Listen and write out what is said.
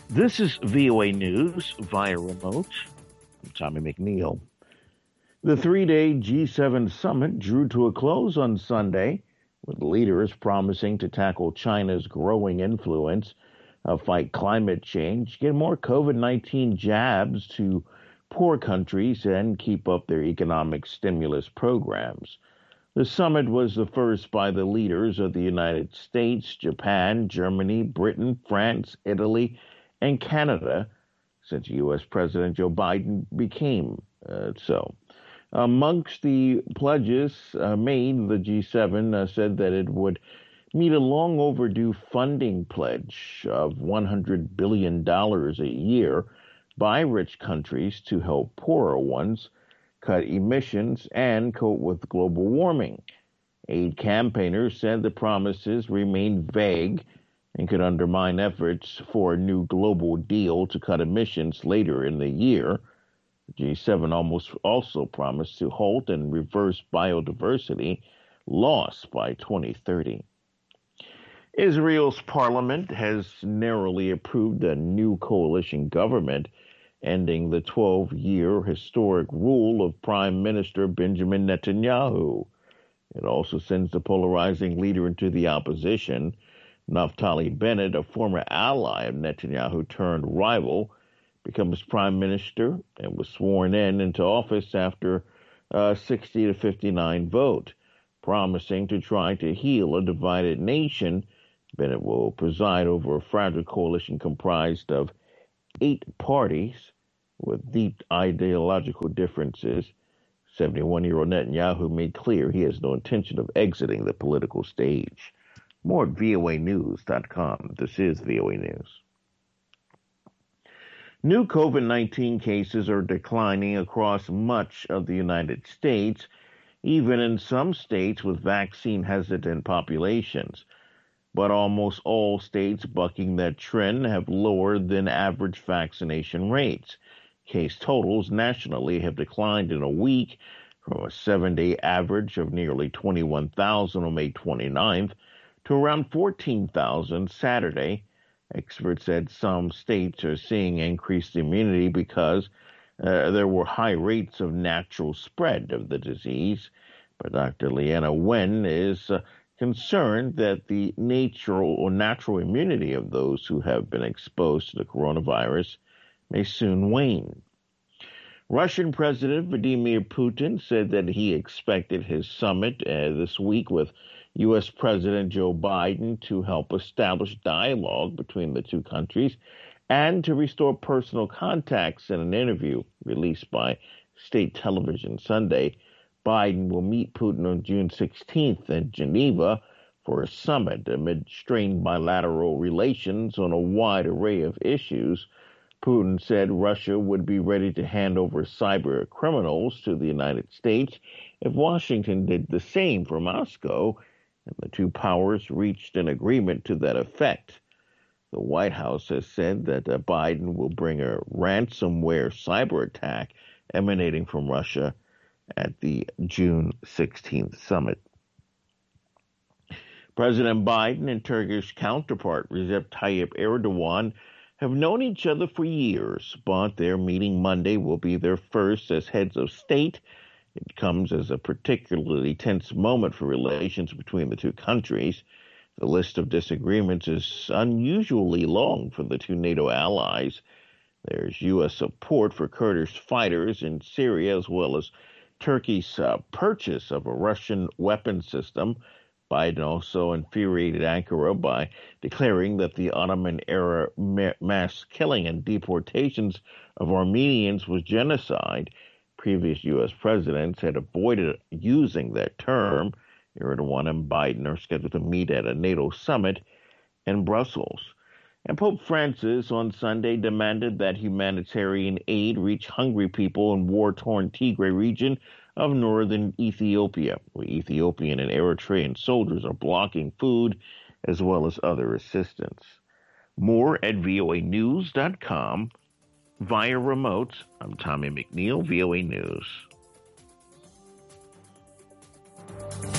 This is VOA News via remote. I'm Tommy McNeil. The three-day G7 summit drew to a close on Sunday, with leaders promising to tackle China's growing influence, fight climate change, get more COVID-19 jabs to poor countries, and keep up their economic stimulus programs. The summit was the first by the leaders of the United States, Japan, Germany, Britain, France, Italy, and Canada since U.S. President Joe Biden became so. Amongst the pledges made, the G7 said that it would meet a long overdue funding pledge of $100 billion a year by rich countries to help poorer ones cut emissions and cope with global warming. Aid campaigners said the promises remained vague and could undermine efforts for a new global deal to cut emissions later in the year. The G7 also promised to halt and reverse biodiversity loss by 2030. Israel's parliament has narrowly approved a new coalition government, ending the 12-year historic rule of Prime Minister Benjamin Netanyahu. It also sends the polarizing leader into the opposition. Naftali Bennett, a former ally of Netanyahu turned rival, becomes prime minister and was sworn into office after a 60 to 59 vote, promising to try to heal a divided nation. Bennett will preside over a fragile coalition comprised of 8 parties with deep ideological differences. 71-year-old Netanyahu made clear he has no intention of exiting the political stage. More at voanews.com. This is VOA News. New COVID-19 cases are declining across much of the United States, even in some states with vaccine-hesitant populations. But almost all states bucking that trend have lower than average vaccination rates. Case totals nationally have declined in a week from a 7-day average of nearly 21,000 on May 29th to around 14,000 Saturday. Experts said some states are seeing increased immunity because there were high rates of natural spread of the disease. But Dr. Leanna Wen is concerned that the natural immunity of those who have been exposed to the coronavirus may soon wane. Russian President Vladimir Putin said that he expected his summit this week with U.S. President Joe Biden to help establish dialogue between the two countries and to restore personal contacts. In an interview released by state television Sunday, Biden will meet Putin on June 16th in Geneva for a summit amid strained bilateral relations on a wide array of issues. Putin said Russia would be ready to hand over cyber criminals to the United States if Washington did the same for Moscow, and the two powers reached an agreement to that effect. The White House has said that Biden will bring a ransomware cyber attack emanating from Russia at the June 16th summit. President Biden and Turkish counterpart Recep Tayyip Erdogan have known each other for years, but their meeting Monday will be their first as heads of state. It comes as a particularly tense moment for relations between the two countries. The list of disagreements is unusually long for the two NATO allies. There's U.S. support for Kurdish fighters in Syria, as well as Turkey's purchase of a Russian weapon system. Biden also infuriated Ankara by declaring that the Ottoman-era mass killing and deportations of Armenians was genocide. Previous U.S. presidents had avoided using that term. Erdogan and Biden are scheduled to meet at a NATO summit in Brussels. And Pope Francis on Sunday demanded that humanitarian aid reach hungry people in war-torn Tigray region of northern Ethiopia, where Ethiopian and Eritrean soldiers are blocking food as well as other assistance. More at voanews.com. Via remote, I'm Tommy McNeil, VOA News.